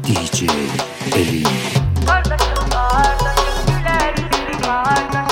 DJ Elin. Kardeşim kardeşim güler yüzlü kardeşim.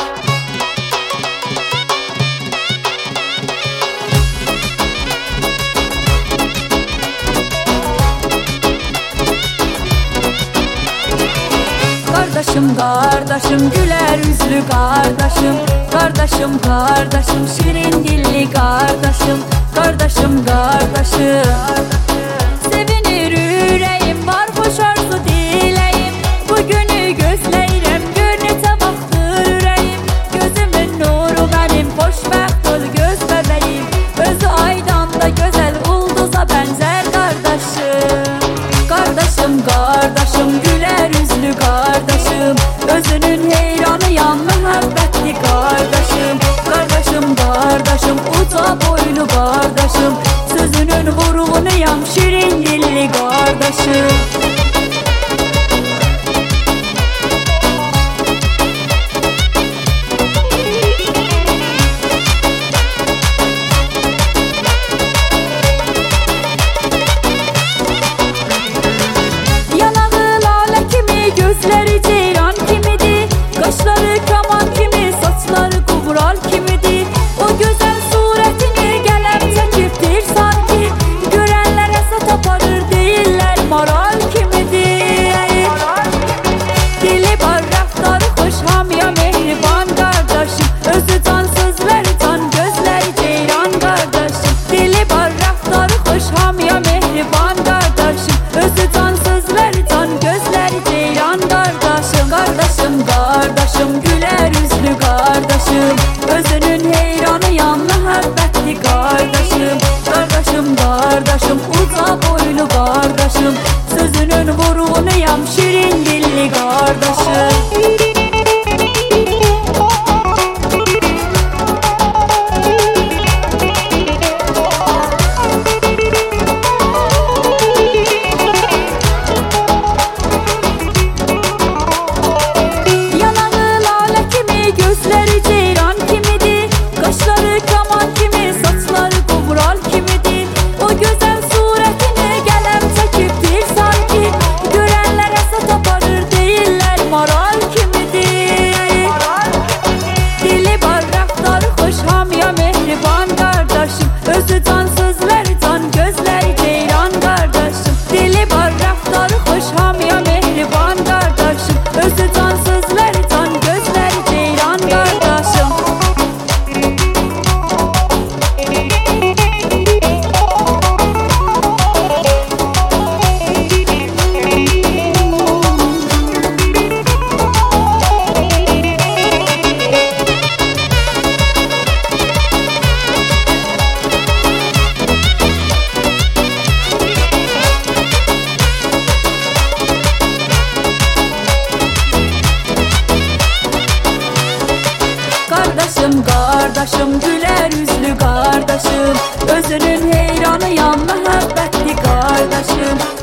Kardeşim kardeşim güler yüzlü kardeşim. Kardeşim kardeşim şirin dilli kardeşim. Kardeşim kardeşim sevinir yüreğim, var hoş arzu dileyim. Bugünü gözleyirem, gönlete baktır yüreğim. Gözümün nuru benim, hoşbəxt ol göz bebeğim. Özü aydan da güzel ulduza benzer kardeşim. Kardeşim kardeşim güler yüzlü kardeşim. Özünün heyranıyam, mühabbetli kardeşim. Kardeşim kardeşim uca boylu kardeşim. Sözünün vurğunuyam, şirin dilli kardeşim. Yanağı lale kimi, gözleri ceyran kimidir. Kaşları kaman kimi, saçları kuvral kimidir. O güzel suretini gələm çəkibdir sanki. Görenler hesap taparır değiller, maral kimidir. Dili var, raftarı hoş, hamya mehriban kardeşim. Özü can, sözleri can, gözleri ceyran kardeşim. Dili var, raftarı hoş, hamya mehriban kardeşim. Özü can, sözleri can, gözleri ceyran kardeşim. Kardeşim kardeşim güler yüzlü kardeşim. Özünün heyranıyam, mühabbetli kardeşim. Kardeşim kardeşim uca boylu kardeşim. Sözünün vurğunuyam, şirin dilli kardeşim. Yanağı lale kimi, gözleri ceyran kimidir. Kaşları kaman kimi, saçları kuvral kimidir. O güzel suretini gələm çəkibdir sanki. Görenler hesap taparır değiller, maral kimidir. Dili var, raftarı hoş, hamya mehriban kardeşim. Özü can, sözleri can, gözleri ceyran kardeşim. Dili var, raftarı hoş, hamya mehriban kardeşim. Özü can, sözleri can, gözleri ceyran kardeşim. Kardeşim kardeşim güler yüzlü kardeşim. Özünün heyranıyam, mühabbetli kardeşim.